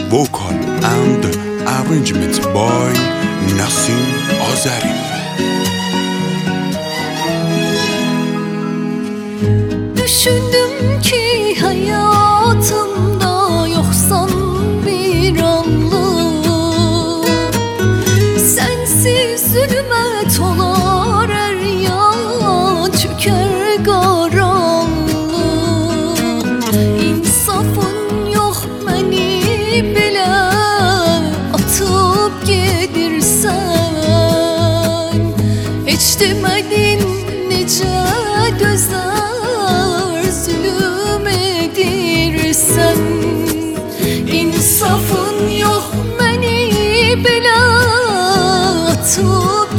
vocal and arrangement by Nasim Azari. Düşündüm ki hayatımda yoksan bir anlık, sensiz zulmet olar her yan, çöker karanlık. İnsafın yok beni bile atıp gedirsen, hiç demedin nece gözler zulüm edirsen. İnsafın yok beni bile atıp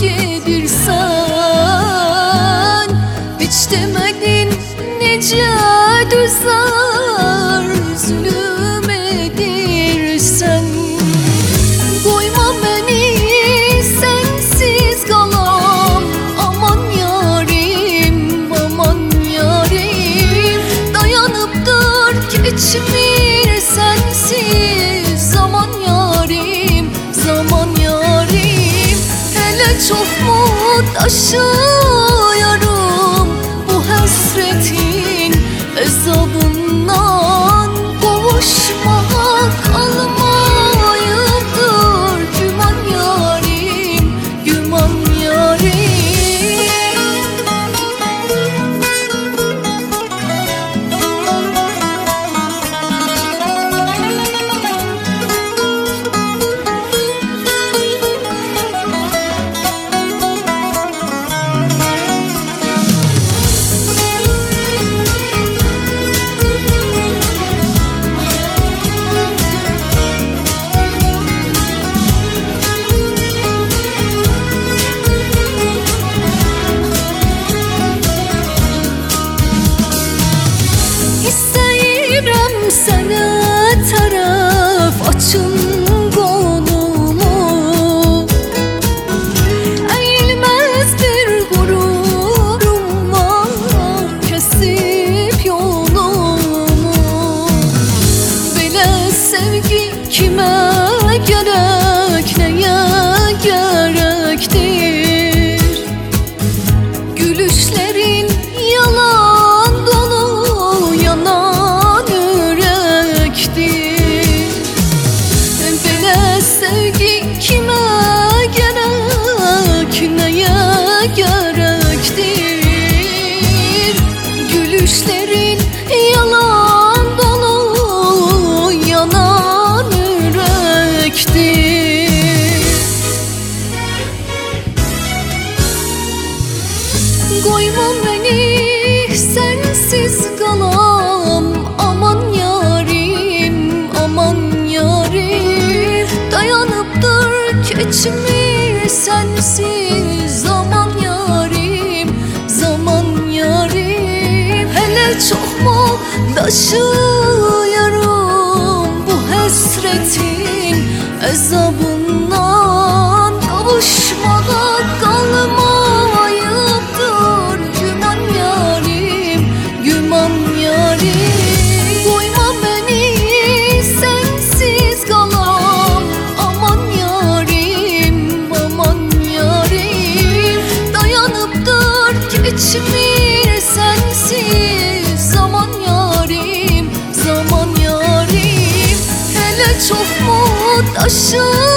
gedirsen, hiç demedin nece gözler zulüm edirsen. Koyma beni sensiz kalam, aman yarim, aman yarim. Dayanıptır geçmir sensiz zaman yarim, zaman yarim. Hele çok mu taşıyorum bu hasretin azabından, kavuşmak almayıptır güman yarim, güman yarim. İstəyirəm sənə tərəf açın qolumu, əyilməz bir qururum var kəsib yolumu. Belə sevgi kimə gərək, nəyə gərəkdir? Gülüşlərin yalan dolu, yanan yürektir. Belə sevgi kimə gərək, nəyə gərəkdir? Gülüşlərin yalan dolu, yanan yürektir. Koyma beni sensiz kalam, aman yarim, aman yarim. Dayanıptır geçmir sensiz zaman yarim, zaman yarim. Hele çok mu taşıyorum bu hasretin azabından, kavuşmağa kalmayıptır güman yarim, güman yarim. Koyma beni sensiz kalam, aman yarim, aman yarim. Dayanıptır geçmir sensiz zaman yarim, zaman yarim. Hele çok mu taşıyorum